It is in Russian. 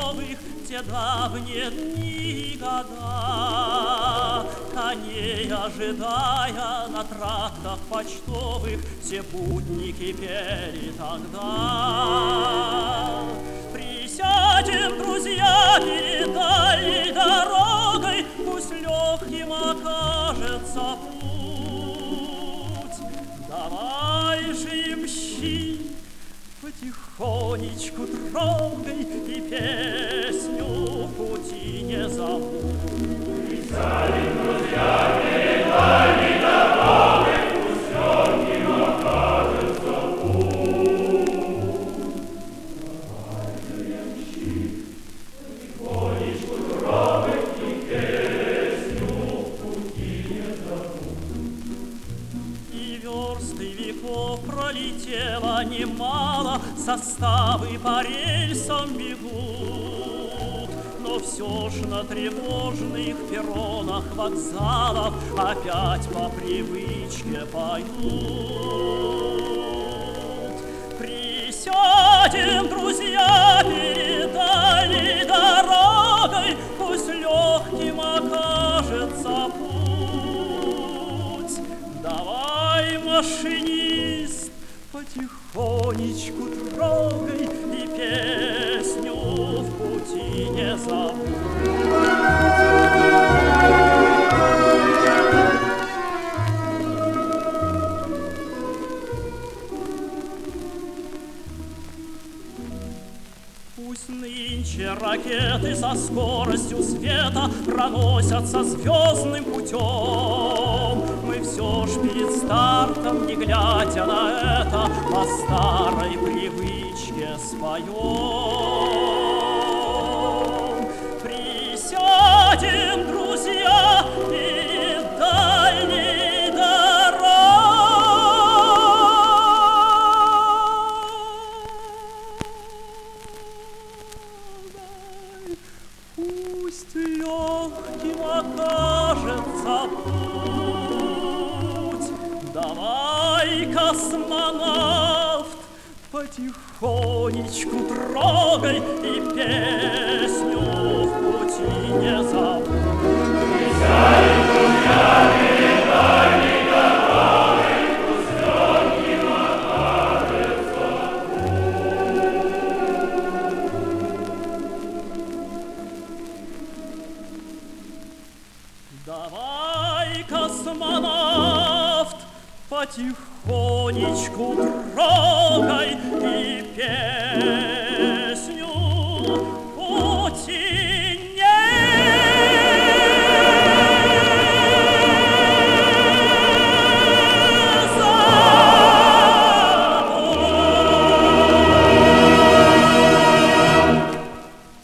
почтовых те давние дни и года, коней ожидая на трактах почтовых, все будни кипели тогда. Присядем, друзья, перед дальней дорогой, пусть легким окажется путь. Давай же, мщи, потихонечку трогай, и песню в пути не забудь. Присядем, друзья, перед дальней дорогой, пусть легким окажется путь. Давай же, мщи, потихонечку трогай, и песню в пути не забудь. И версты веков пролетело немало, составы по рельсам бегут, но все ж на тревожных перронах вокзалов опять по привычке поют. Присядем, друзья, перед дальней дорогой, пусть легким окажется путь. Давай, машинист, потихонечку трогай, и песню в пути не забудь. Пусть нынче ракеты со скоростью света проносятся звездным путем, мы все ж перед стартом, не глядя на это, по старой привычке споем. Присядем, друзья, перед дальней дорогой, пусть легким окажется путь. Давай, космонавт, потихонечку трогай, и песню в пути не забудь. Присядем, друзья, перед дальней дорогой, пусть легким окажется путь. Давай, космонавт, потихонечку трогай, и пей.